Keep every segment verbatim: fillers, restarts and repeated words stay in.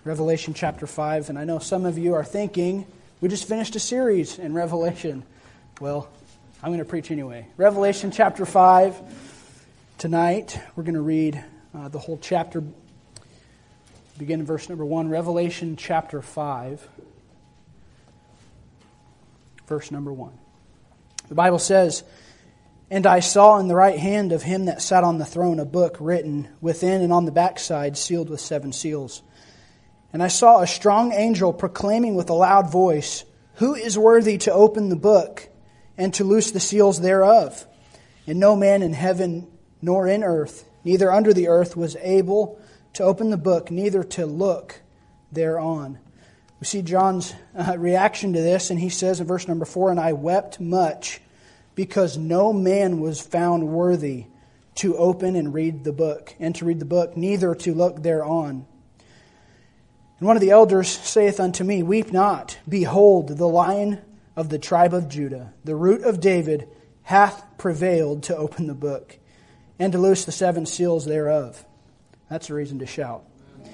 Revelation chapter five, and I know some of you are thinking, we just finished a series in Revelation. Well, I'm going to preach anyway. Revelation chapter five. Tonight, we're going to read uh, the whole chapter, begin in verse number one. Revelation chapter five, verse number one. The Bible says, "And I saw in the right hand of him that sat on the throne a book written within and on the backside, sealed with seven seals. And I saw a strong angel proclaiming with a loud voice, Who is worthy to open the book and to loose the seals thereof? And no man in heaven nor in earth, neither under the earth, was able to open the book, neither to look thereon." We see John's uh, reaction to this, and he says in verse number four, "And I wept much, because no man was found worthy to open and read the book, and to read the book, neither to look thereon. And one of the elders saith unto me, Weep not, behold, the Lion of the tribe of Judah, the Root of David, hath prevailed to open the book, and to loose the seven seals thereof." That's a reason to shout.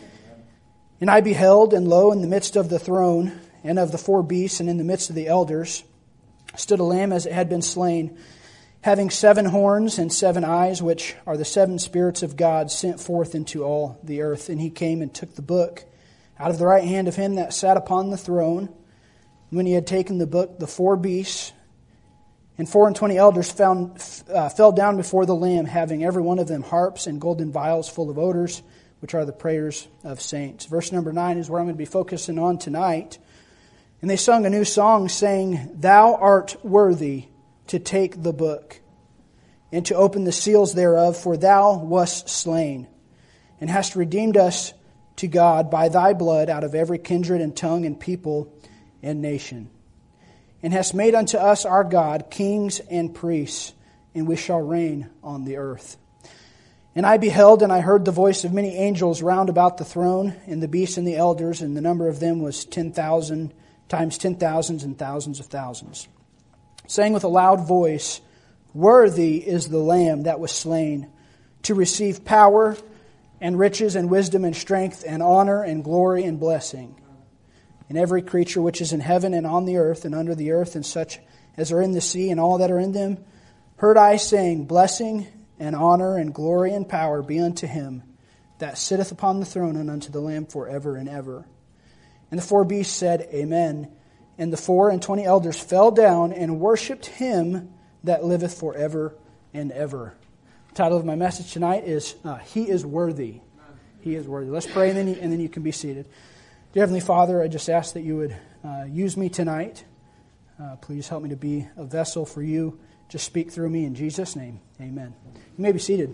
"And I beheld, and lo, in the midst of the throne, and of the four beasts, and in the midst of the elders, stood a lamb as it had been slain, having seven horns and seven eyes, which are the seven spirits of God sent forth into all the earth. And he came and took the book out of the right hand of him that sat upon the throne. When he had taken the book, the four beasts and four and twenty elders found, uh, fell down before the Lamb, having every one of them harps and golden vials full of odors, which are the prayers of saints." Verse number nine is where I'm going to be focusing on tonight. "And they sung a new song, saying, Thou art worthy to take the book, and to open the seals thereof, for thou wast slain, and hast redeemed us to God by thy blood out of every kindred and tongue and people and nation. And hast made unto us our God kings and priests, and we shall reign on the earth. And I beheld, and I heard the voice of many angels round about the throne, and the beasts and the elders, and the number of them was ten thousand times ten thousands and thousands of thousands, saying with a loud voice, Worthy is the Lamb that was slain, to receive power and riches and wisdom and strength and honor and glory and blessing. And every creature which is in heaven and on the earth and under the earth and such as are in the sea and all that are in them, heard I saying, Blessing and honor and glory and power be unto him that sitteth upon the throne and unto the Lamb forever and ever. And the four beasts said, Amen. And the four and twenty elders fell down and worshipped him that liveth forever and ever." The title of my message tonight is uh, He is Worthy. He is worthy. Let's pray, and then, you, and then you can be seated. Dear Heavenly Father, I just ask that you would uh, use me tonight. Uh, please help me to be a vessel for you. Just speak through me in Jesus' name. Amen. You may be seated.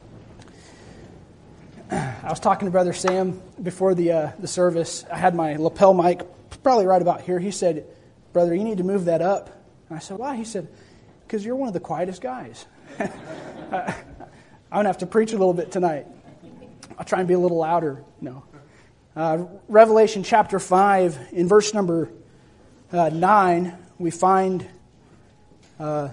I was talking to Brother Sam before the uh, the service. I had my lapel mic probably right about here. He said, Brother, you need to move that up. And I said, why? He said, because you're one of the quietest guys. I'm going to have to preach a little bit tonight. I'll try and be a little louder. No. Uh, Revelation chapter five, in verse number uh, nine, we find uh,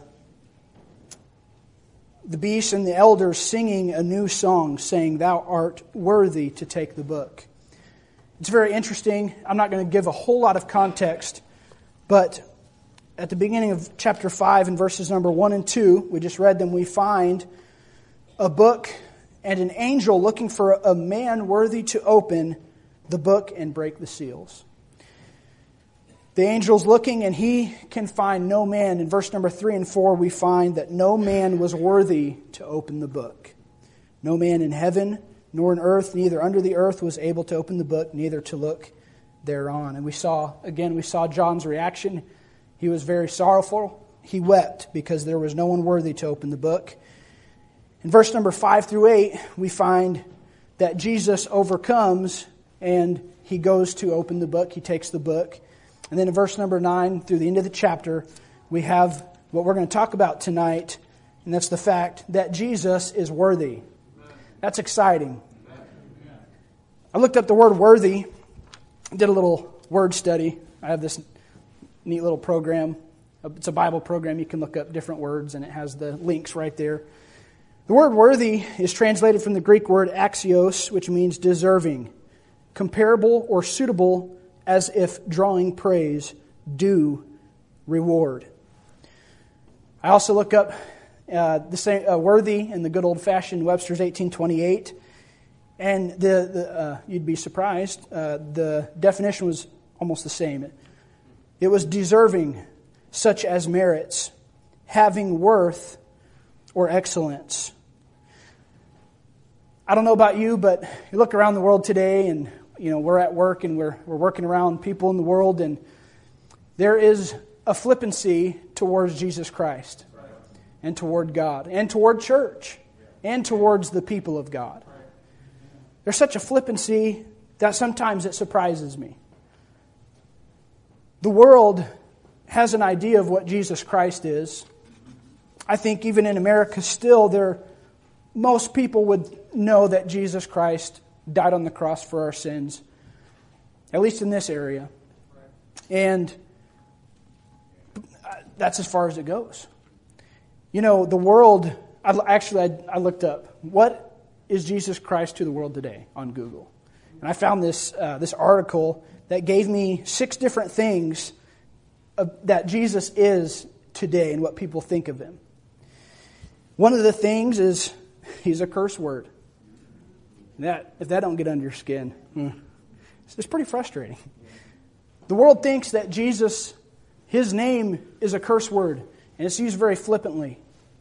the beasts and the elders singing a new song, saying, Thou art worthy to take the book. It's very interesting. I'm not going to give a whole lot of context, but at the beginning of chapter five, in verses number one and two, we just read them, we find a book and an angel looking for a man worthy to open the book and break the seals. The angel's looking, and he can find no man. In verse number three and four, we find that no man was worthy to open the book. No man in heaven, nor in earth, neither under the earth, was able to open the book, neither to look thereon. And we saw, again, we saw John's reaction. He was very sorrowful. He wept because there was no one worthy to open the book. In verse number five through eight, we find that Jesus overcomes, and he goes to open the book. He takes the book. And then in verse number nine, through the end of the chapter, we have what we're going to talk about tonight, and that's the fact that Jesus is worthy. That's exciting. I looked up the word worthy, did a little word study. I have this neat little program. It's a Bible program. You can look up different words, and it has the links right there. The word worthy is translated from the Greek word axios, which means deserving, comparable or suitable as if drawing praise, due reward. I also look up uh, the same uh, worthy in the good old-fashioned Webster's eighteen twenty-eight, and the, the uh, you'd be surprised, uh, the definition was almost the same. It, it was deserving, such as merits, having worth or excellence. I don't know about you, but you look around the world today, and you know we're at work and we're we're working around people in the world, and there is a flippancy towards Jesus Christ, and toward God, and toward church, and towards the people of God. There's such a flippancy that sometimes it surprises me. The world has an idea of what Jesus Christ is. I think even in America still, there most people would know that Jesus Christ died on the cross for our sins, at least in this area. And that's as far as it goes. You know, the world, I, actually I, I looked up, what is Jesus Christ to the world today on Google? And I found this uh, this article that gave me six different things of, that Jesus is today and what people think of Him. One of the things is He's a curse word. That if that don't get under your skin, it's pretty frustrating. The world thinks that Jesus, His name is a curse word, and it's used very flippantly.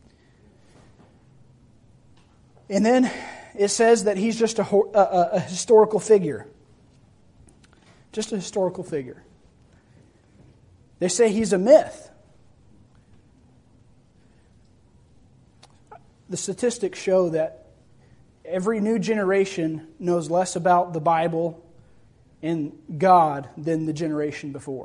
And then it says that He's just a, a, a historical figure. Just a historical figure. They say He's a myth. The statistics show that every new generation knows less about the Bible and God than the generation before.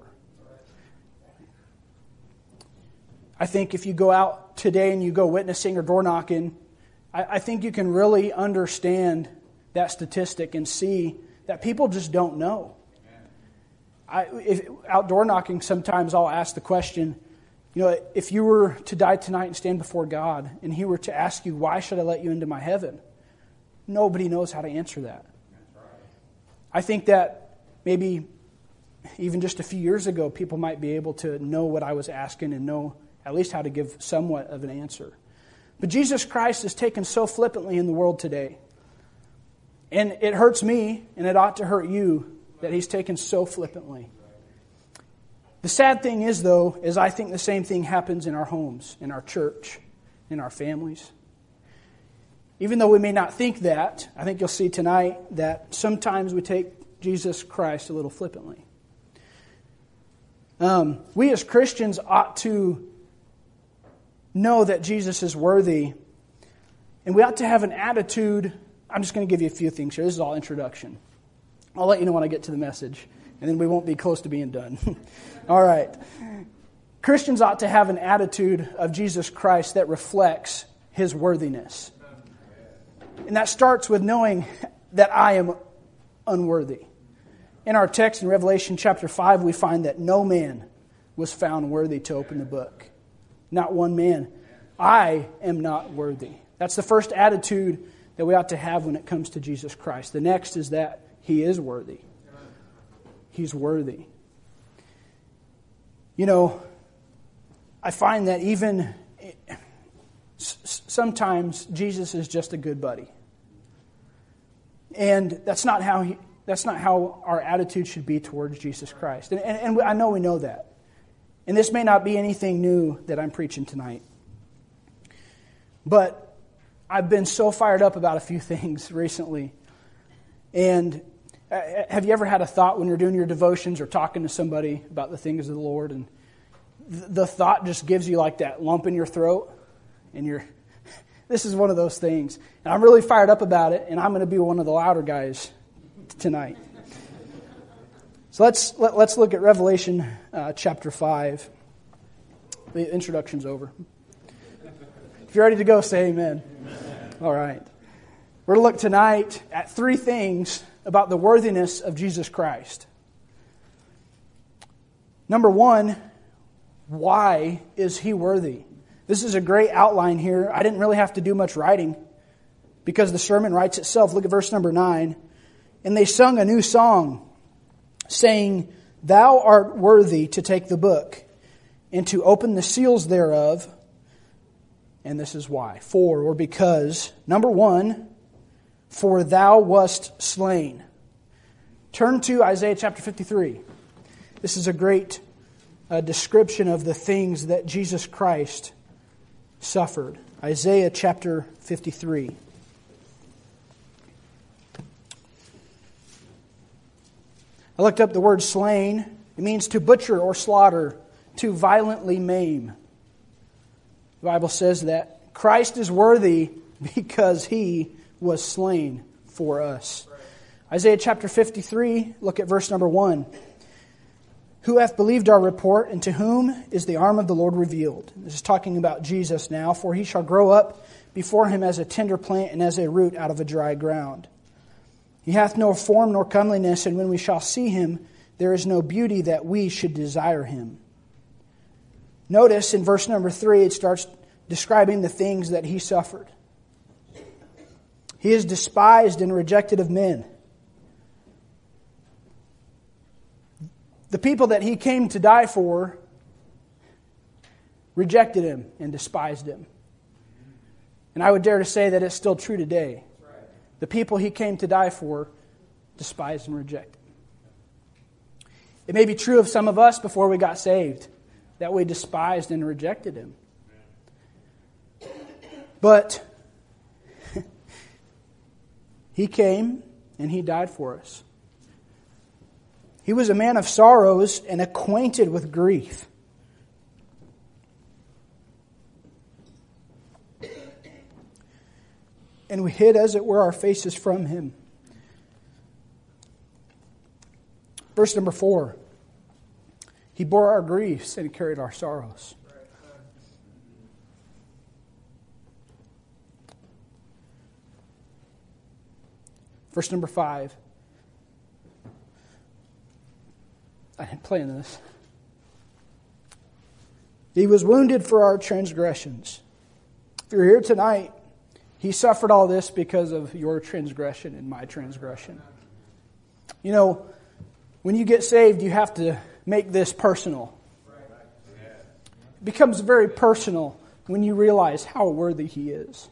I think if you go out today and you go witnessing or door knocking, I, I think you can really understand that statistic and see that people just don't know. I, if, out door knocking, sometimes I'll ask the question, you know, if you were to die tonight and stand before God, and He were to ask you, why should I let you into my heaven? Nobody knows how to answer that. I think that maybe even just a few years ago, people might be able to know what I was asking and know at least how to give somewhat of an answer. But Jesus Christ is taken so flippantly in the world today. And it hurts me, and it ought to hurt you, that He's taken so flippantly. The sad thing is, though, is I think the same thing happens in our homes, in our church, in our families. Even though we may not think that, I think you'll see tonight that sometimes we take Jesus Christ a little flippantly. Um, we as Christians ought to know that Jesus is worthy, and we ought to have an attitude. I'm just going to give you a few things here. This is all introduction. I'll let you know when I get to the message, and then we won't be close to being done. All right. Christians ought to have an attitude of Jesus Christ that reflects His worthiness. And that starts with knowing that I am unworthy. In our text in Revelation chapter five, we find that no man was found worthy to open the book. Not one man. I am not worthy. That's the first attitude that we ought to have when it comes to Jesus Christ. The next is that He is worthy. He's worthy. You know, I find that even sometimes Jesus is just a good buddy. And that's not how he, that's not how our attitude should be towards Jesus Christ. And, and, and I know we know that. And this may not be anything new that I'm preaching tonight. But I've been so fired up about a few things recently. And have you ever had a thought when you're doing your devotions or talking to somebody about the things of the Lord, and the thought just gives you like that lump in your throat, and you're, this is one of those things. And I'm really fired up about it, and I'm going to be one of the louder guys tonight. So let's let, let's look at Revelation uh, chapter five. The introduction's over. If you're ready to go, say amen. All right. We're going to look tonight at three things about the worthiness of Jesus Christ. Number one, why is He worthy? This is a great outline here. I didn't really have to do much writing because the sermon writes itself. Look at verse number nine. And they sung a new song, saying, Thou art worthy to take the book, and to open the seals thereof. And this is why. For, or because, number one, for thou wast slain. Turn to Isaiah chapter fifty-three. This is a great uh, description of the things that Jesus Christ suffered. Isaiah chapter fifty-three. I looked up the word slain. It means to butcher or slaughter, to violently maim. The Bible says that Christ is worthy because He was slain for us. Isaiah chapter fifty-three, look at verse number one. Who hath believed our report, and to whom is the arm of the Lord revealed? This is talking about Jesus now. For He shall grow up before Him as a tender plant and as a root out of a dry ground. He hath no form nor comeliness, and when we shall see Him, there is no beauty that we should desire Him. Notice in verse number three, it starts describing the things that He suffered. He is despised and rejected of men. The people that He came to die for rejected Him and despised Him. And I would dare to say that it's still true today. The people He came to die for despised and rejected. It may be true of some of us before we got saved, that we despised and rejected Him. But He came and He died for us. He was a man of sorrows and acquainted with grief. And we hid, as it were, our faces from Him. Verse number four. He bore our griefs and carried our sorrows. Verse number five. I didn't plan this. He was wounded for our transgressions. If you're here tonight, He suffered all this because of your transgression and my transgression. You know, when you get saved, you have to make this personal. It becomes very personal when you realize how worthy He is.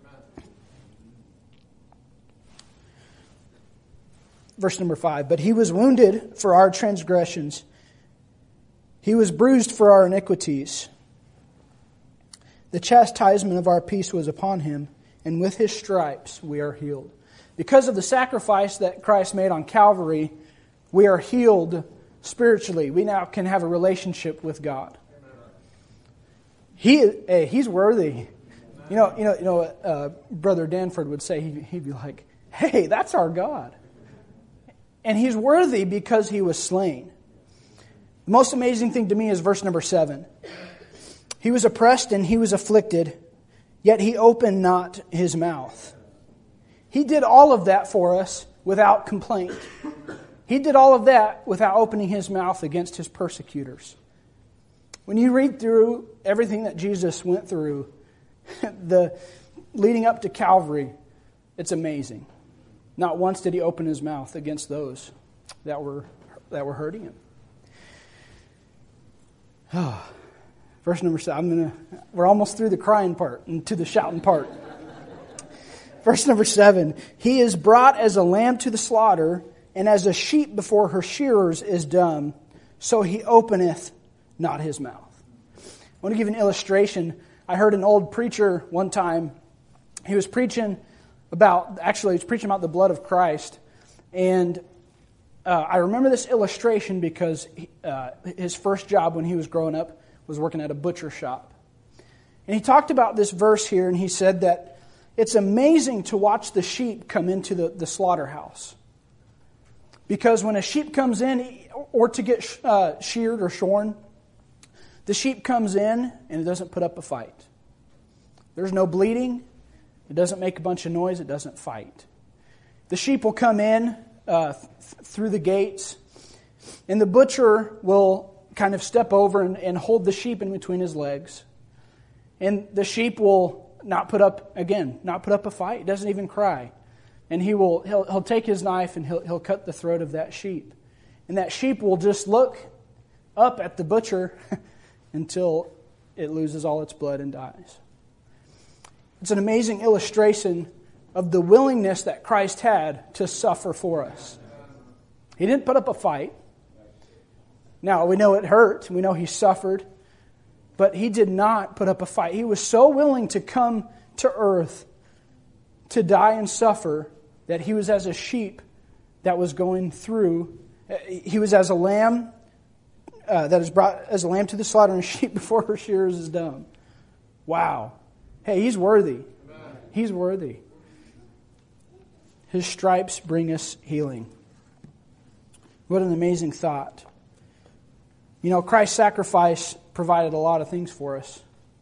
Verse number five. But He was wounded for our transgressions. He was bruised for our iniquities. The chastisement of our peace was upon Him, and with His stripes we are healed. Because of the sacrifice that Christ made on Calvary, we are healed spiritually. We now can have a relationship with God. He, hey, He's worthy. You know, you know, you know. Uh, Brother Danford would say, he, he'd be like, "Hey, that's our God," and He's worthy because He was slain. The most amazing thing to me is verse number seven. He was oppressed and He was afflicted, yet He opened not His mouth. He did all of that for us without complaint. He did all of that without opening His mouth against His persecutors. When you read through everything that Jesus went through, the leading up to Calvary, it's amazing. Not once did He open His mouth against those that were that were hurting Him. Oh, verse number seven. I'm gonna. We're almost through the crying part and to the shouting part. Verse number seven. He is brought as a lamb to the slaughter, and as a sheep before her shearers is dumb, so He openeth not His mouth. I want to give an illustration. I heard an old preacher one time. He was preaching about. Actually, he was preaching about the blood of Christ, and Uh, I remember this illustration because he, uh, his first job when he was growing up was working at a butcher shop. And he talked about this verse here, and he said that it's amazing to watch the sheep come into the, the slaughterhouse. Because when a sheep comes in, or to get uh, sheared or shorn, the sheep comes in and it doesn't put up a fight. There's no bleeding. It doesn't make a bunch of noise. It doesn't fight. The sheep will come in Uh, th- through the gates, and the butcher will kind of step over and, and hold the sheep in between his legs, and the sheep will not put up again, not put up a fight. It doesn't even cry, and he will he'll, he'll take his knife and he'll, he'll cut the throat of that sheep. And that sheep will just look up at the butcher until it loses all its blood and dies. It's an amazing illustration of the willingness that Christ had to suffer for us. He didn't put up a fight. Now, we know it hurt. We know he suffered. But he did not put up a fight. He was so willing to come to earth to die and suffer that he was as a sheep that was going through. He was as a lamb uh, that is brought as a lamb to the slaughter, and a sheep before her shearers is dumb. Wow. Hey, he's worthy. He's worthy. His stripes bring us healing. What an amazing thought. You know, Christ's sacrifice provided a lot of things for us.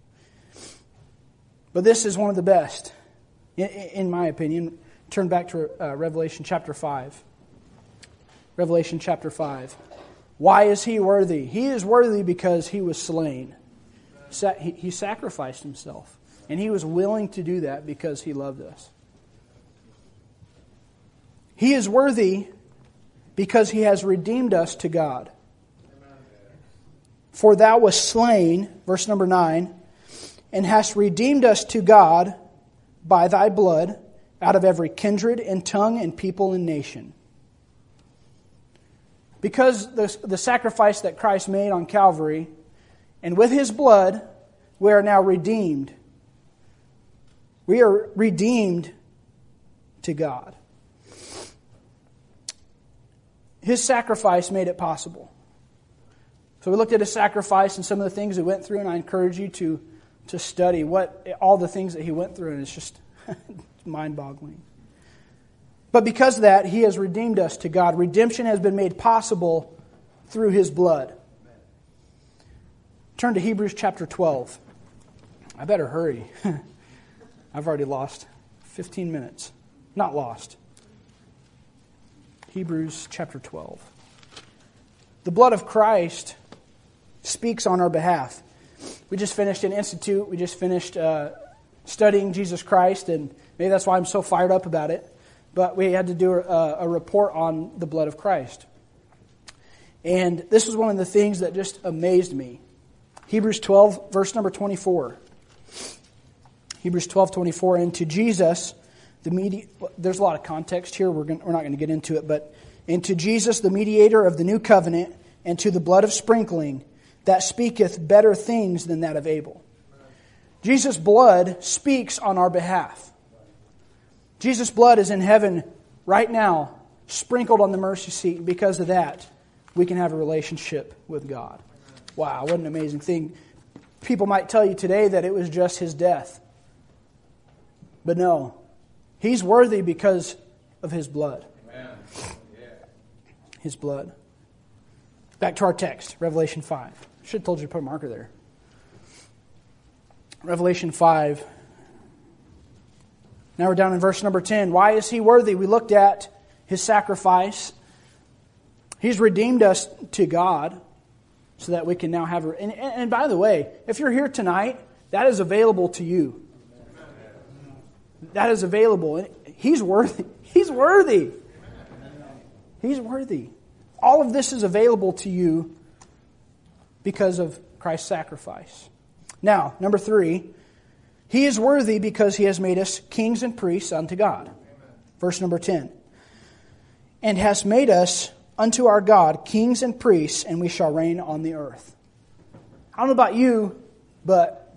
But this is one of the best, in, in my opinion. Turn back to uh, Revelation chapter five. Revelation chapter five. Why is he worthy? He is worthy because he was slain. Sa- he, he sacrificed himself. And he was willing to do that because he loved us. He is worthy because he has redeemed us to God. For thou wast slain, verse number nine, and hast redeemed us to God by thy blood out of every kindred and tongue and people and nation. Because the, the sacrifice that Christ made on Calvary, and with his blood, we are now redeemed. We are redeemed to God. His sacrifice made it possible. So we looked at his sacrifice and some of the things he went through, and I encourage you to, to study what all the things that he went through, and it's just mind-boggling. But because of that, he has redeemed us to God. Redemption has been made possible through his blood. Turn to Hebrews chapter twelve. I better hurry. I've already lost fifteen minutes. Not lost. Hebrews chapter twelve. The blood of Christ speaks on our behalf. We just finished an institute. We just finished uh, studying Jesus Christ, and maybe that's why I'm so fired up about it. But we had to do a, a report on the blood of Christ. And this was one of the things that just amazed me. Hebrews twelve, verse number twenty-four. Hebrews twelve, twenty-four. And to Jesus, the medi- there's a lot of context here. We're, gonna, we're not going to get into it. But and to Jesus, the mediator of the new covenant, and to the blood of sprinkling, that speaketh better things than that of Abel. Jesus' blood speaks on our behalf. Jesus' blood is in heaven right now, sprinkled on the mercy seat. And because of that, we can have a relationship with God. Wow, what an amazing thing. People might tell you today that it was just his death. But no, he's worthy because of his blood. Amen. Yeah. His blood. Back to our text, Revelation five. Should have told you to put a marker there. Revelation five. Now we're down in verse number ten. Why is he worthy? We looked at his sacrifice. He's redeemed us to God so that we can now have... A, and, and by the way, if you're here tonight, that is available to you. That is available. He's worthy. He's worthy. He's worthy. All of this is available to you because of Christ's sacrifice. Now, number three, he is worthy because he has made us kings and priests unto God. Verse number ten. And has made us unto our God kings and priests, and we shall reign on the earth. I don't know about you, but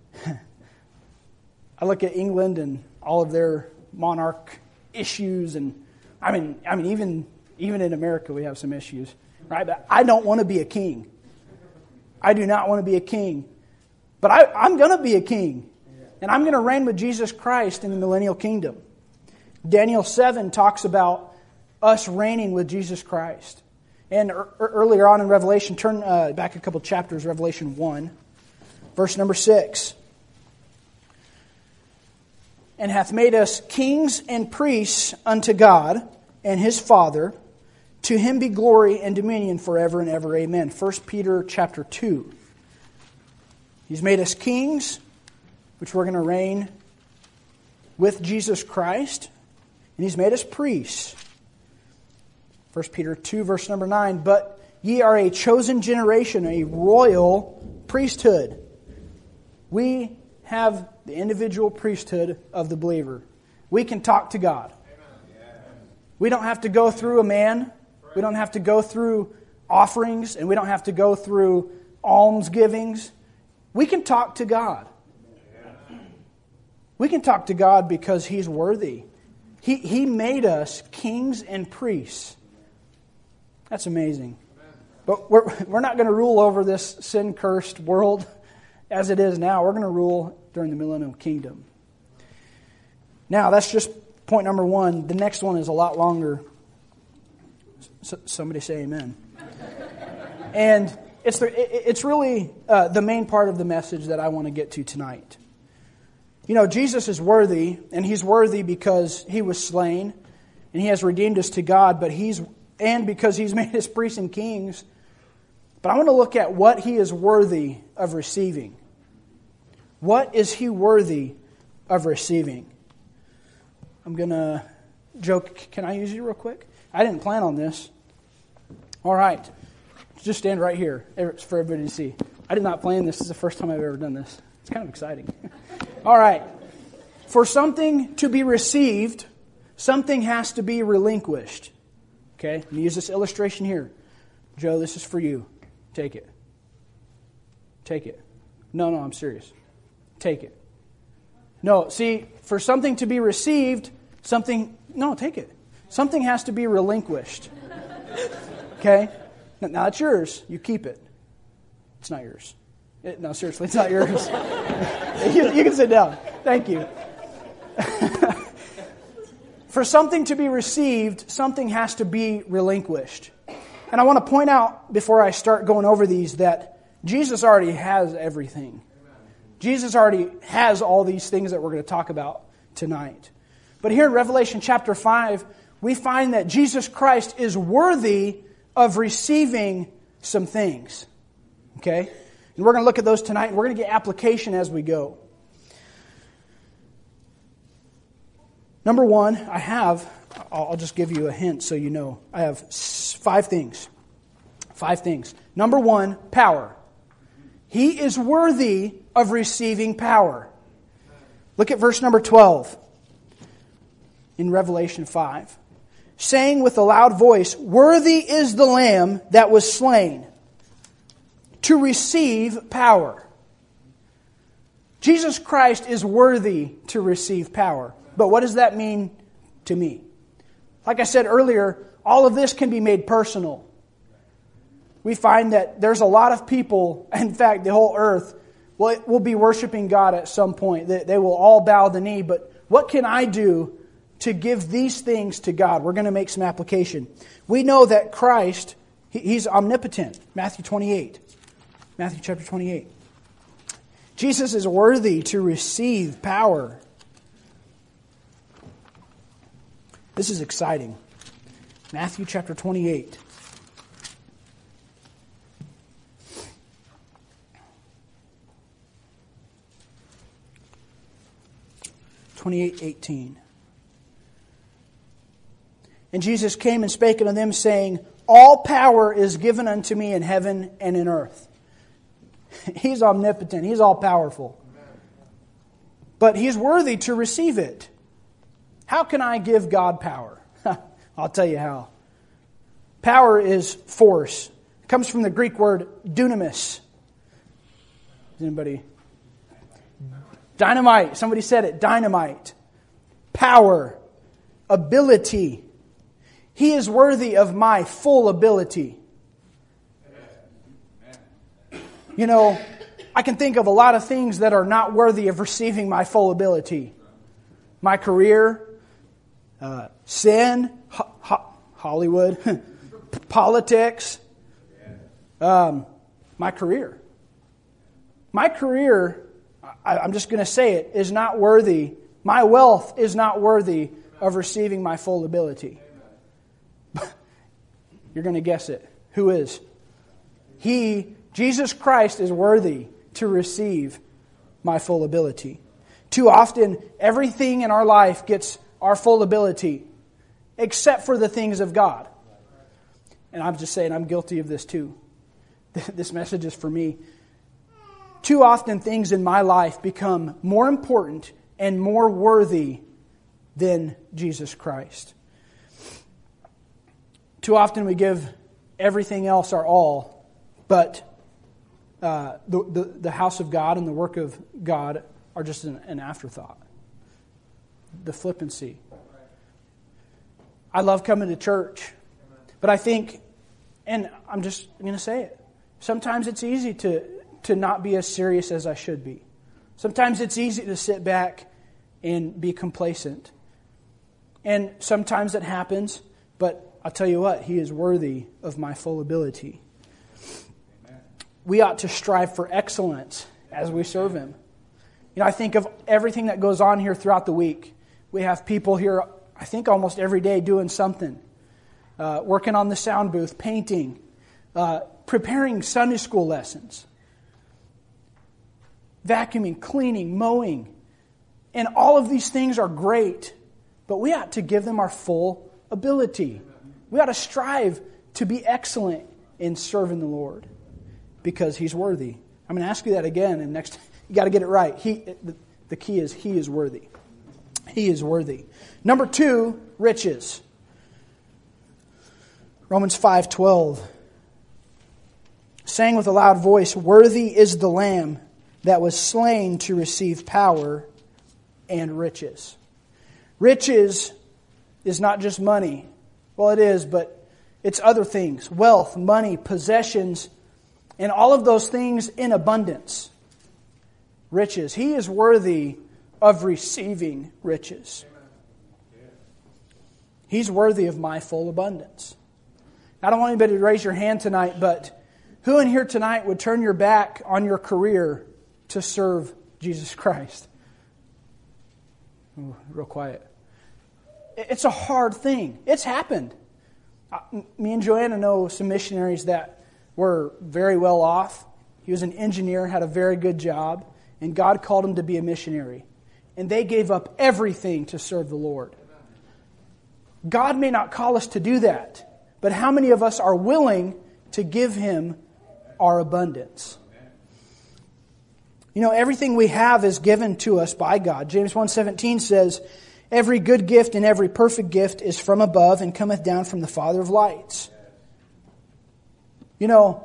I look at England and all of their monarch issues, and I mean, I mean, even even in America we have some issues, right? But I don't want to be a king. I do not want to be a king, but I, I'm going to be a king, and I'm going to reign with Jesus Christ in the millennial kingdom. Daniel seven talks about us reigning with Jesus Christ, and er, earlier on in Revelation, turn uh, back a couple chapters, Revelation one, verse number six. And hath made us kings and priests unto God and his Father. To him be glory and dominion forever and ever. Amen. First Peter chapter two. He's made us kings, which we're going to reign with Jesus Christ. And He's made us priests. First Peter two, verse number nine, but ye are a chosen generation, a royal priesthood. We have the individual priesthood of the believer. We can talk to God. We don't have to go through a man. We don't have to go through offerings, and we don't have to go through almsgivings. We can talk to God. We can talk to God because He's worthy. He, he made us kings and priests. That's amazing. But we're, we're not going to rule over this sin-cursed world as it is now. We're going to rule during the millennial kingdom. Now, that's just point number one. The next one is a lot longer. S- somebody say amen. And it's the, it's really uh, the main part of the message that I want to get to tonight. You know, Jesus is worthy, and He's worthy because He was slain, and He has redeemed us to God, but He's and because He's made us priests and kings. But I want to look at what He is worthy of receiving. What is He worthy of receiving? I'm going to joke. Can I use you real quick? I didn't plan on this. All right. Just stand right here for everybody to see. I did not plan this. This is the first time I've ever done this. It's kind of exciting. All right. For something to be received, something has to be relinquished. Okay? I'm going to use this illustration here. Joe, this is for you. Take it. Take it. No, no, I'm serious. Take it. No, see, for something to be received, something... No, take it. Something has to be relinquished. Okay? Now, it's yours. You keep it. It's not yours. It, no, seriously, it's not yours. you, you can sit down. Thank you. For something to be received, something has to be relinquished. And I want to point out, before I start going over these, that Jesus already has everything. Jesus already has all these things that we're going to talk about tonight. But here in Revelation chapter five, we find that Jesus Christ is worthy of receiving some things. Okay? And we're going to look at those tonight, and we're going to get application as we go. Number one, I have, I'll just give you a hint so you know. I have five things. Five things. Number one, power. He is worthy of receiving power. Look at verse number twelve in Revelation five. Saying with a loud voice, worthy is the Lamb that was slain to receive power. Jesus Christ is worthy to receive power. But what does that mean to me? Like I said earlier, all of this can be made personal. We find that there's a lot of people, in fact, the whole earth will, will be worshiping God at some point. They, they will all bow the knee. But what can I do to give these things to God? We're going to make some application. We know that Christ, he, He's omnipotent. Matthew twenty-eight. Matthew chapter twenty-eight. Jesus is worthy to receive power. This is exciting. Matthew chapter twenty-eight. twenty-eight eighteen. And Jesus came and spake unto them, saying, all power is given unto me in heaven and in earth. He's omnipotent. He's all powerful. But He's worthy to receive it. How can I give God power? I'll tell you how. Power is force. It comes from the Greek word dunamis. Anybody? Dynamite. Somebody said it. Dynamite. Power. Ability. He is worthy of my full ability. You know, I can think of a lot of things that are not worthy of receiving my full ability. My career, uh, sin, ho- ho- Hollywood, politics, um, my career. My career, I, I'm just going to say it, is not worthy. My wealth is not worthy of receiving my full ability. You're going to guess it. Who is? He, Jesus Christ, is worthy to receive my full ability. Too often, everything in our life gets our full ability. except for the things of God. And I'm just saying I'm guilty of this too. This message is for me. Too often things in my life become more important and more worthy than Jesus Christ. Too often we give everything else our all, but uh, the, the, the house of God and the work of God are just an, an afterthought. The flippancy. I love coming to church, but I think, and I'm just going to say it, sometimes it's easy to, to not be as serious as I should be. Sometimes it's easy to sit back and be complacent. And sometimes it happens, but I'll tell you what, He is worthy of my full ability. Amen. We ought to strive for excellence as we serve Him. You know, I think of everything that goes on here throughout the week. We have people here, I think almost every day doing something. Uh, working on the sound booth, painting, uh, preparing Sunday school lessons, vacuuming, cleaning, mowing. And all of these things are great, but we ought to give them our full ability. We ought to strive to be excellent in serving the Lord because He's worthy. I'm going to ask you that again, and next you got to get it right. He, the, the key is He is worthy. He is worthy. Number two, riches. Romans five twelve. Sang with a loud voice, "Worthy is the Lamb that was slain to receive power and riches." Riches is not just money. Well, it is, but it's other things. Wealth, money, possessions, and all of those things in abundance. Riches. He is worthy of receiving riches. He's worthy of my full abundance. I don't want anybody to raise your hand tonight, but who in here tonight would turn your back on your career to serve Jesus Christ? Ooh, real quiet. It's a hard thing. It's happened. Me and Joanna know some missionaries that were very well off. He was an engineer, had a very good job, and God called him to be a missionary. And they gave up everything to serve the Lord. God may not call us to do that, but how many of us are willing to give Him our abundance? You know, everything we have is given to us by God. James one seventeen says, "Every good gift and every perfect gift is from above and cometh down from the Father of lights." You know,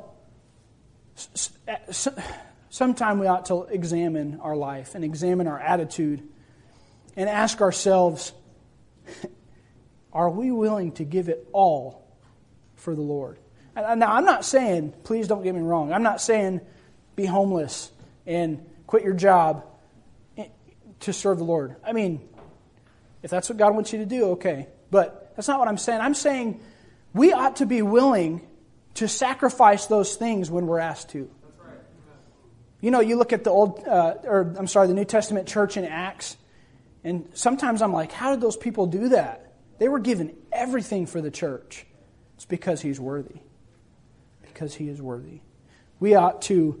sometime we ought to examine our life and examine our attitude and ask ourselves, are we willing to give it all for the Lord? And now, I'm not saying, please don't get me wrong, I'm not saying be homeless and quit your job to serve the Lord. I mean, if that's what God wants you to do, okay. But that's not what I'm saying. I'm saying we ought to be willing to sacrifice those things when we're asked to. That's right. You know, you look at the old, uh, or I'm sorry, the New Testament church in Acts, and sometimes I'm like, how did those people do that? They were given everything for the church. It's because He's worthy. Because He is worthy. We ought to,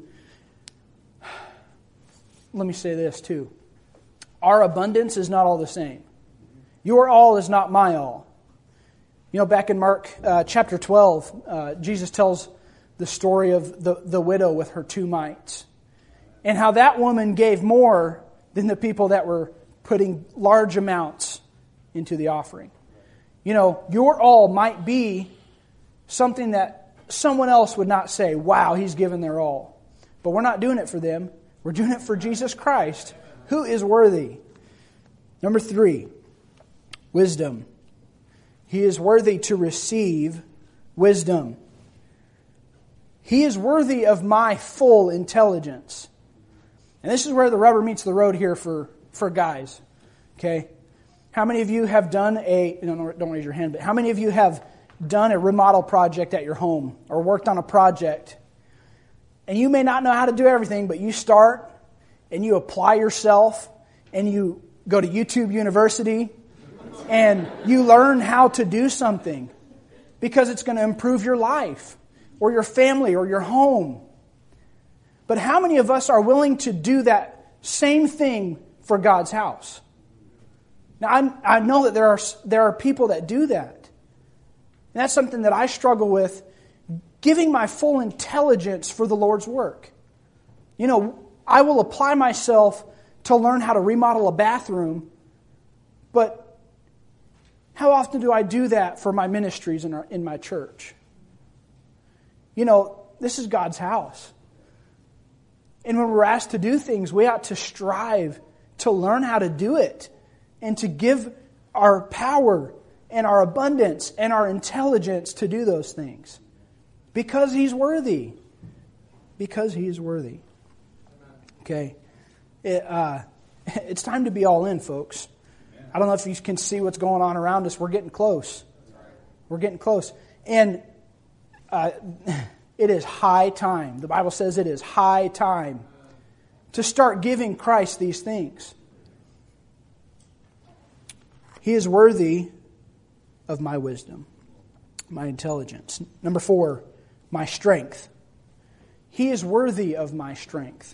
let me say this too. Our abundance is not all the same. Your all is not my all. You know, back in Mark uh, chapter twelve, uh, Jesus tells the story of the, the widow with her two mites. And how that woman gave more than the people that were putting large amounts into the offering. You know, your all might be something that someone else would not say, wow, he's given their all. But we're not doing it for them. We're doing it for Jesus Christ, who is worthy. Number three, wisdom. He is worthy to receive wisdom. He is worthy of my full intelligence. And this is where the rubber meets the road here for, for guys. Okay? How many of you have done a, don't, don't raise your hand, but how many of you have done a remodel project at your home or worked on a project? And you may not know how to do everything, but you start and you apply yourself and you go to YouTube University and you learn how to do something because it's going to improve your life or your family or your home. But how many of us are willing to do that same thing for God's house? Now, I, I know that there are, there are people that do that. And that's something that I struggle with, giving my full intelligence for the Lord's work. You know, I will apply myself to learn how to remodel a bathroom, but how often do I do that for my ministries in, our, in my church? You know, this is God's house. And when we're asked to do things, we ought to strive to learn how to do it and to give our power and our abundance and our intelligence to do those things. Because He's worthy. Because He is worthy. Okay. It, uh, it's time to be all in, folks. I don't know if you can see what's going on around us. We're getting close. We're getting close. And uh, it is high time. The Bible says it is high time to start giving Christ these things. He is worthy of my wisdom, my intelligence. Number four, my strength. He is worthy of my strength.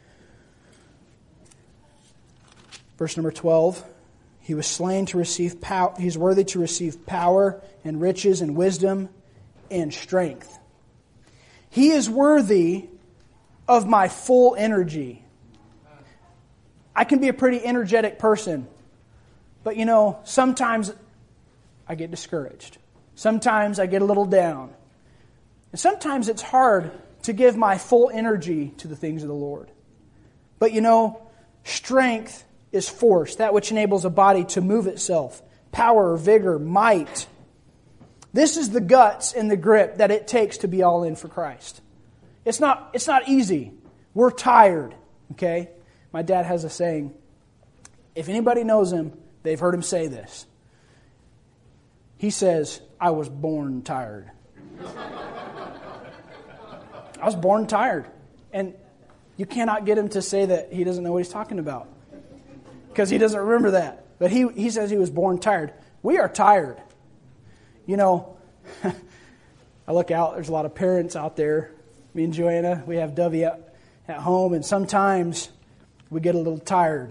Verse number twelve, He was slain to receive power. He is worthy to receive power and riches and wisdom and strength. He is worthy of my full energy. I can be a pretty energetic person, but you know, sometimes I get discouraged. Sometimes I get a little down. And sometimes it's hard to give my full energy to the things of the Lord. But you know, strength is force, that which enables a body to move itself. Power, vigor, might. This is the guts and the grip that it takes to be all in for Christ. It's not, it's not easy. We're tired, okay? My dad has a saying, if anybody knows him, they've heard him say this. He says, I was born tired. I was born tired. And you cannot get him to say that he doesn't know what he's talking about, because he doesn't remember that. But he, he says he was born tired. We are tired. You know, I look out, there's a lot of parents out there. Me and Joanna, we have Dovey at, at home, and sometimes we get a little tired.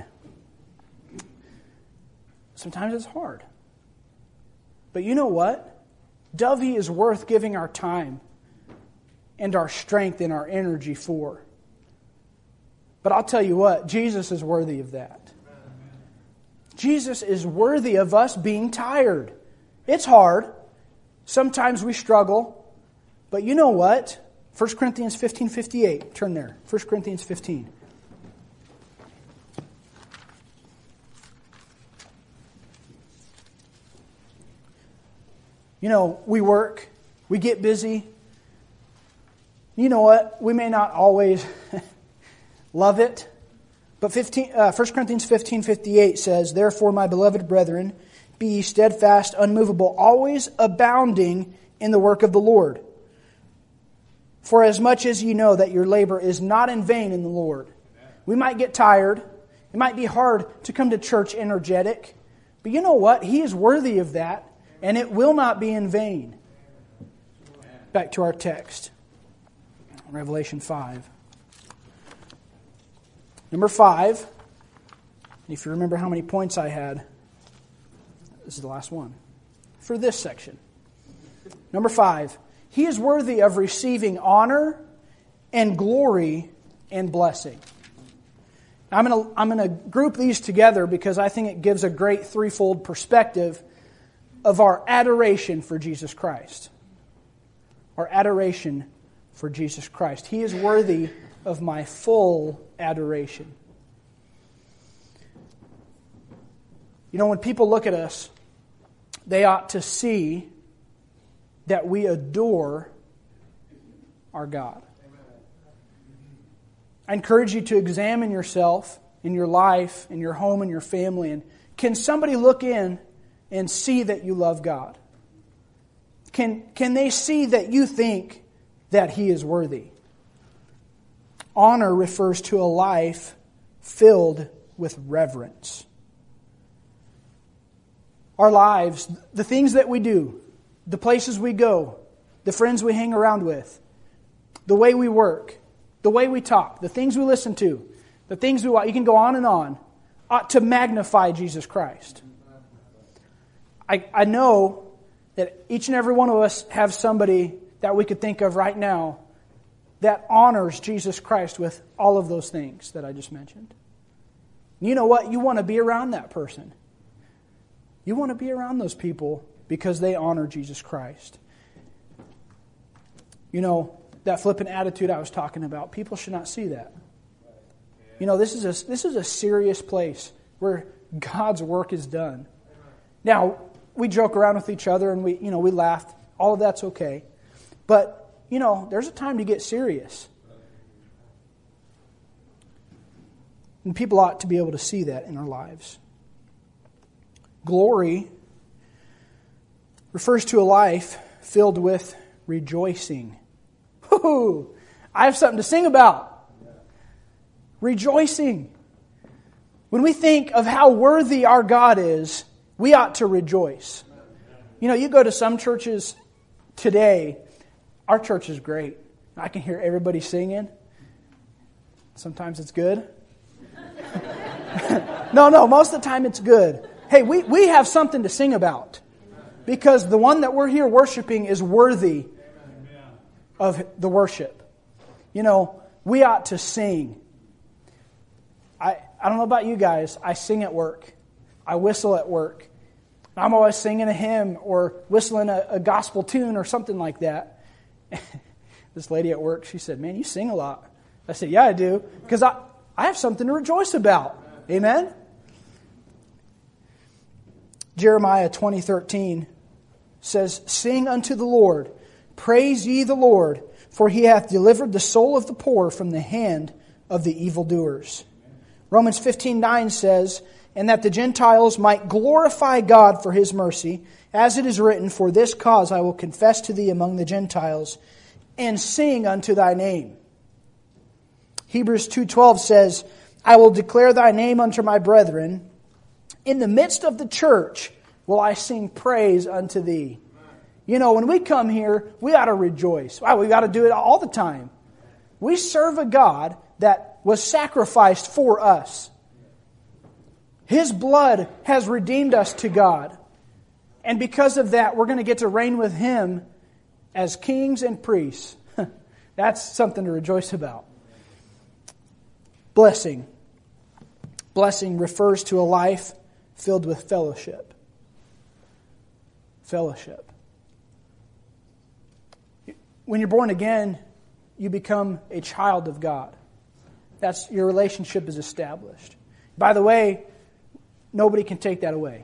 Sometimes it's hard. But you know what? Dovey is worth giving our time and our strength and our energy for. But I'll tell you what, Jesus is worthy of that. Jesus is worthy of us being tired. It's hard. Sometimes we struggle. But you know what? First Corinthians fifteen fifty-eight. Turn there. First Corinthians fifteen. You know, we work. We get busy. You know what? We may not always love it. But fifteen, uh, First Corinthians fifteen fifty-eight says, Therefore, my beloved brethren, be ye steadfast, unmovable, always abounding in the work of the Lord. For as much as ye know that your labor is not in vain in the Lord. We might get tired. It might be hard to come to church energetic. But you know what? He is worthy of that, and it will not be in vain. Back to our text. Revelation five. Number five, if you remember how many points I had, this is the last one for this section. Number five, He is worthy of receiving honor and glory and blessing. Now, I'm going to I'm going to group these together because I think it gives a great threefold perspective of our adoration for Jesus Christ. Our adoration for Jesus Christ. He is worthy of my full adoration. You know, when people look at us, they ought to see that we adore our God. I encourage you to examine yourself in your life, in your home, in your family, and can somebody look in and see that you love God? Can, can they see that you think that He is worthy? Honor refers to a life filled with reverence. Our lives, the things that we do, the places we go, the friends we hang around with, the way we work, the way we talk, the things we listen to, the things we watch, you can go on and on, ought to magnify Jesus Christ. I, I know that each and every one of us have somebody that we could think of right now that honors Jesus Christ with all of those things that I just mentioned. You know what? You want to be around that person. You want to be around those people because they honor Jesus Christ. You know, that flippant attitude I was talking about, people should not see that. You know, this is a, this is a serious place where God's work is done. Now, we joke around with each other and we, you know, we laugh. All of that's okay. But, you know, there's a time to get serious. And people ought to be able to see that in our lives. Glory refers to a life filled with rejoicing. Woo-hoo! I have something to sing about. Rejoicing. When we think of how worthy our God is, we ought to rejoice. You know, you go to some churches today, our church is great. I can hear everybody singing. Sometimes it's good. no, no, most of the time it's good. Hey, we, we have something to sing about. Because the one that we're here worshiping is worthy of the worship. You know, we ought to sing. I, I don't know about you guys. I sing at work. I whistle at work. I'm always singing a hymn or whistling a, a gospel tune or something like that. This lady at work, she said, "Man, you sing a lot." I said, "Yeah, I do. Because I, I have something to rejoice about." Amen? Jeremiah twenty thirteen says, "Sing unto the Lord, praise ye the Lord, for he hath delivered the soul of the poor from the hand of the evildoers." Romans fifteen nine says, "And that the Gentiles might glorify God for his mercy, as it is written, For this cause I will confess to thee among the Gentiles, and sing unto thy name." Hebrews two twelve says, "I will declare thy name unto my brethren. In the midst of the church will I sing praise unto thee." You know, when we come here, we ought to rejoice. Wow, we got to do it all the time. We serve a God that was sacrificed for us. His blood has redeemed us to God. And because of that, we're going to get to reign with Him as kings and priests. That's something to rejoice about. Blessing. Blessing refers to a life filled with fellowship. Fellowship. When you're born again, you become a child of God. That's your relationship is established. By the way, nobody can take that away.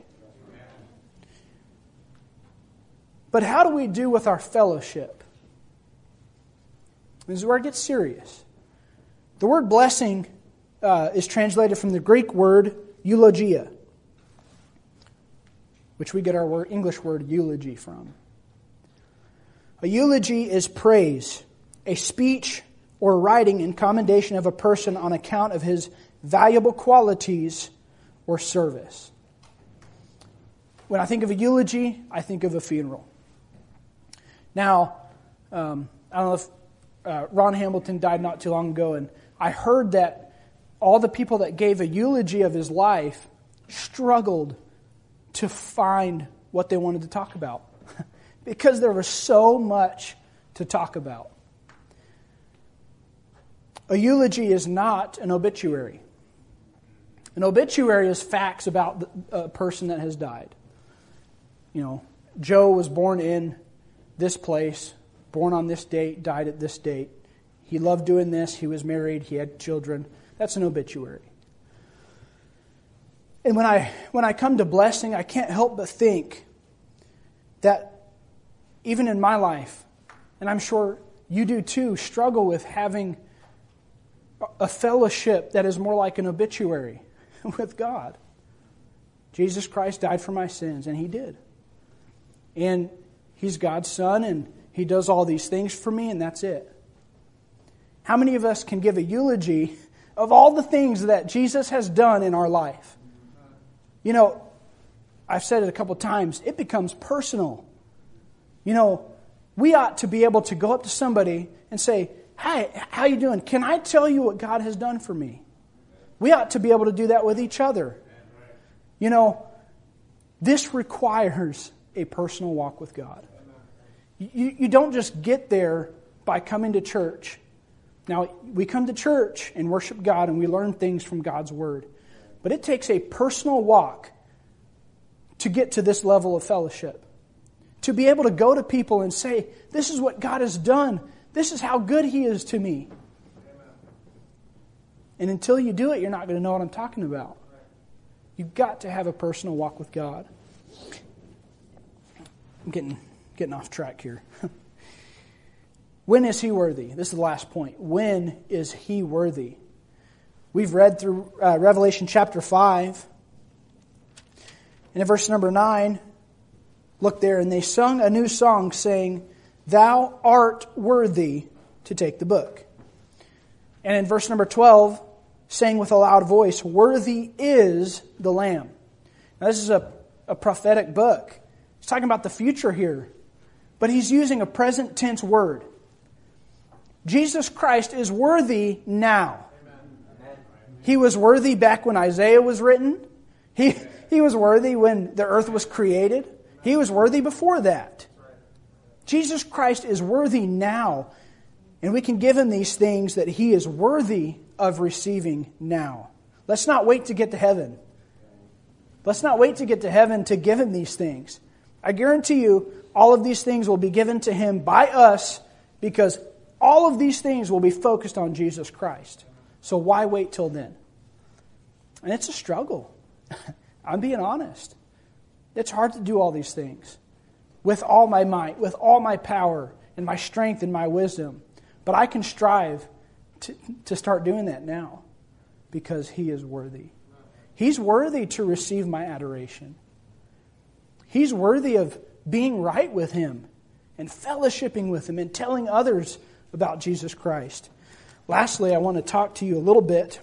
But how do we do with our fellowship? This is where it gets serious. The word blessing uh, is translated from the Greek word eulogia, which we get our word, English word eulogy from. A eulogy is praise, a speech or writing in commendation of a person on account of his valuable qualities or service. When I think of a eulogy, I think of a funeral. Now, um, I don't know if uh, Ron Hamilton died not too long ago, and I heard that all the people that gave a eulogy of his life struggled to find what they wanted to talk about because there was so much to talk about. A eulogy is not an obituary. An obituary is facts about a person that has died. You know, Joe was born in this place, born on this date, died at this date. He loved doing this, he was married, he had children. That's an obituary. And when I when I come to blessing, I can't help but think that even in my life, and I'm sure you do too, struggle with having a fellowship that is more like an obituary with God. Jesus Christ died for my sins, and He did. And He's God's Son, and He does all these things for me, and that's it. How many of us can give a eulogy of all the things that Jesus has done in our life? You know, I've said it a couple times, it becomes personal. You know, we ought to be able to go up to somebody and say, "Hi, how you doing? Can I tell you what God has done for me?" We ought to be able to do that with each other. You know, This requires a personal walk with God. You, you don't just get there by coming to church. Now, we come to church and worship God and we learn things from God's Word. But it takes a personal walk to get to this level of fellowship. To be able to go to people and say, this is what God has done. This is how good He is to me. And until you do it, you're not going to know what I'm talking about. You've got to have a personal walk with God. I'm getting, getting off track here. When is He worthy? This is the last point. When is He worthy? We've read through uh, Revelation chapter five. And in verse number nine, look there, and they sung a new song saying, Thou art worthy to take the book. And in verse number twelve, saying with a loud voice, Worthy is the Lamb. Now this is a, a prophetic book. He's talking about the future here. But he's using a present tense word. Jesus Christ is worthy now. Amen. He was worthy back when Isaiah was written. He, he was worthy when the earth was created. He was worthy before that. Jesus Christ is worthy now. And we can give Him these things that He is worthy of receiving now. Let's not wait to get to heaven. Let's not wait to get to heaven to give Him these things. I guarantee you, all of these things will be given to Him by us because all of these things will be focused on Jesus Christ. So why wait till then? And it's a struggle. I'm being honest. It's hard to do all these things with all my might, with all my power and my strength and my wisdom. But I can strive to, to start doing that now because He is worthy. He's worthy to receive my adoration. He's worthy of being right with Him and fellowshipping with Him and telling others about Jesus Christ. Lastly, I want to talk to you a little bit.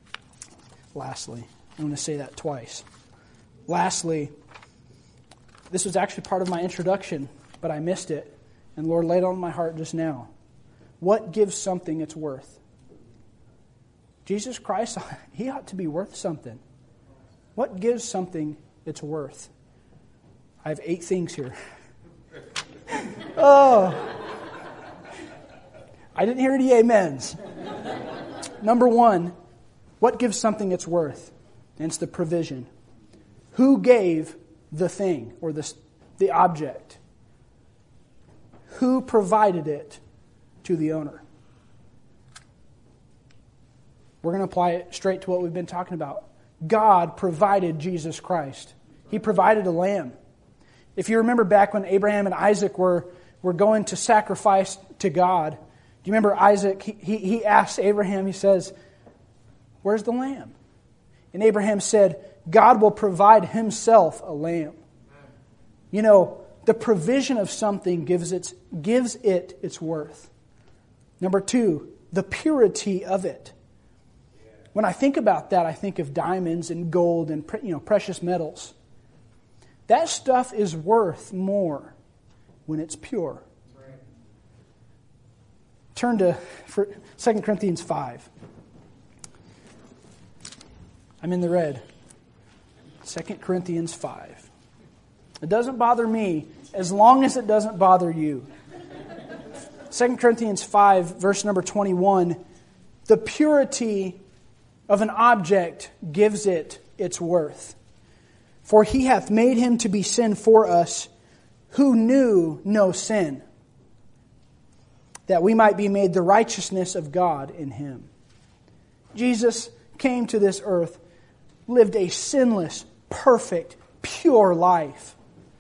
Lastly, I'm going to say that twice. Lastly, this was actually part of my introduction, but I missed it. And the Lord laid it on my heart just now. What gives something its worth? Jesus Christ, He ought to be worth something. What gives something its worth? I have eight things here. Oh, I didn't hear any amens. Number one, what gives something its worth? And it's the provision. Who gave the thing or the, the object? Who provided it to the owner? We're going to apply it straight to what we've been talking about. God provided Jesus Christ. He provided a lamb. If you remember back when Abraham and Isaac were, were going to sacrifice to God, do you remember Isaac? He, he, he asked Abraham, he says, where's the lamb? And Abraham said, God will provide Himself a lamb. You know, the provision of something gives it, gives it its worth. Number two, the purity of it. When I think about that, I think of diamonds and gold and you know precious metals. That stuff is worth more when it's pure. Turn to Second Corinthians five. I'm in the red. Second Corinthians five. It doesn't bother me as long as it doesn't bother you. Second Corinthians five, verse number twenty-one. The purity of an object gives it its worth. For He hath made Him to be sin for us, who knew no sin, that we might be made the righteousness of God in Him. Jesus came to this earth, lived a sinless, perfect, pure life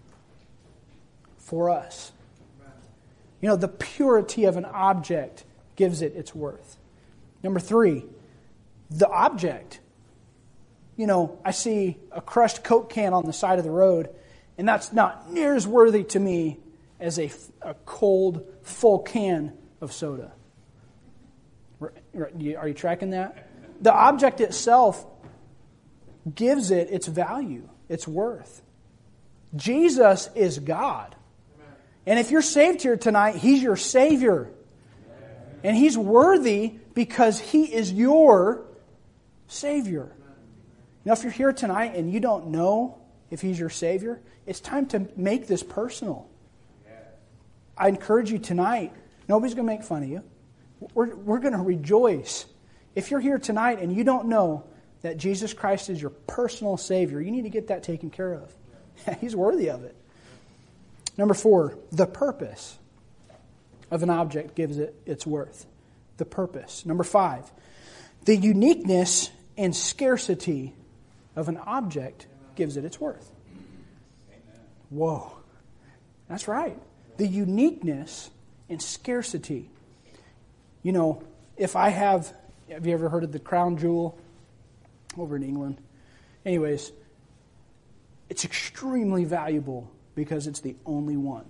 for us. You know, the purity of an object gives it its worth. Number three, the object. You know, I see a crushed Coke can on the side of the road, and that's not near as worthy to me as a, a cold, full can of soda. Are you tracking that? The object itself gives it its value, its worth. Jesus is God. And if you're saved here tonight, He's your Savior. And He's worthy because He is your Savior. Now, if you're here tonight and you don't know if He's your Savior, it's time to make this personal. I encourage you tonight, nobody's going to make fun of you. We're, we're going to rejoice. If you're here tonight and you don't know that Jesus Christ is your personal Savior, you need to get that taken care of. He's worthy of it. Number four, the purpose of an object gives it its worth. The purpose. Number five, the uniqueness and scarcity of an object gives it its worth. Whoa. That's right. The uniqueness and scarcity. You know, if I have, have you ever heard of the crown jewel over in England? Anyways, it's extremely valuable because it's the only one.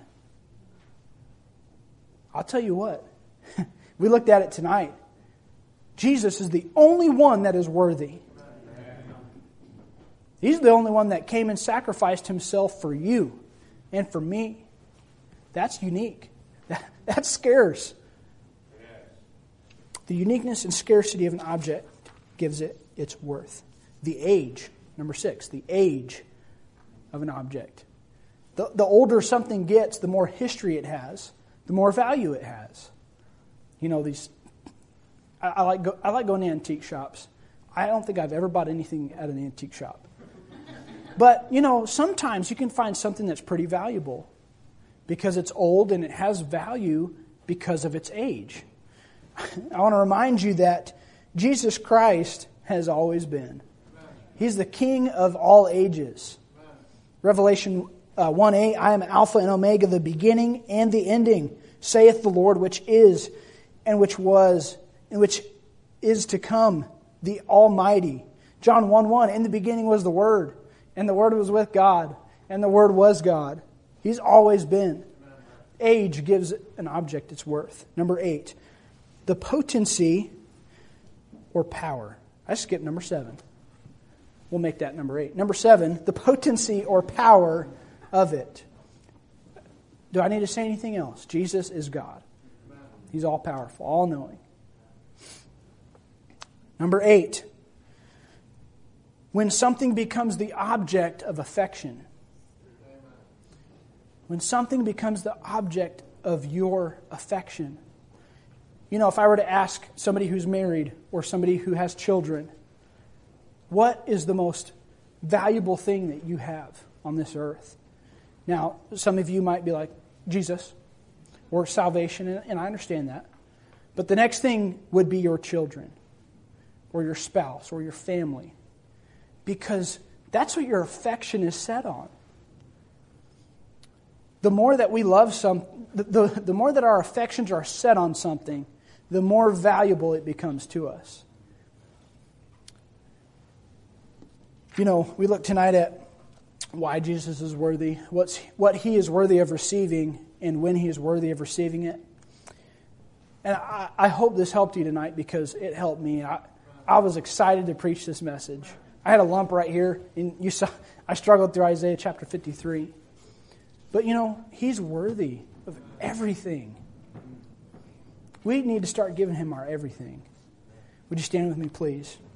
I'll tell you what, we looked at it tonight. Jesus is the only one that is worthy. He's the only one that came and sacrificed Himself for you and for me. That's unique. That, that's scarce. The uniqueness and scarcity of an object gives it its worth. The age, number six, the age of an object. The, the older something gets, the more history it has, the more value it has. You know, these. I, I like go, I like going to antique shops. I don't think I've ever bought anything at an antique shop. But, you know, sometimes you can find something that's pretty valuable because it's old and it has value because of its age. I want to remind you that Jesus Christ has always been. He's the King of all ages. Revelation uh, one eight, I am Alpha and Omega, the beginning and the ending, saith the Lord, which is and which was and which is to come, the Almighty. John one one, in the beginning was the Word, and the Word was with God, and the Word was God. He's always been. Age gives an object its worth. Number eight, the potency or power. I skipped number seven. We'll make that number eight. Number seven, the potency or power of it. Do I need to say anything else? Jesus is God. He's all powerful, all knowing. Number eight, when something becomes the object of affection. When something becomes the object of your affection. You know, if I were to ask somebody who's married or somebody who has children, what is the most valuable thing that you have on this earth? Now, some of you might be like, Jesus or salvation, and I understand that. But the next thing would be your children or your spouse or your family, because that's what your affection is set on. The more that we love some, the, the, the more that our affections are set on something, the more valuable it becomes to us. You know, we look tonight at why Jesus is worthy, what's what He is worthy of receiving, and when He is worthy of receiving it. And I, I hope this helped you tonight, because it helped me. I, I was excited to preach this message. I had a lump right here, and you saw I struggled through Isaiah chapter fifty-three. But you know, He's worthy of everything. We need to start giving Him our everything. Would you stand with me, please?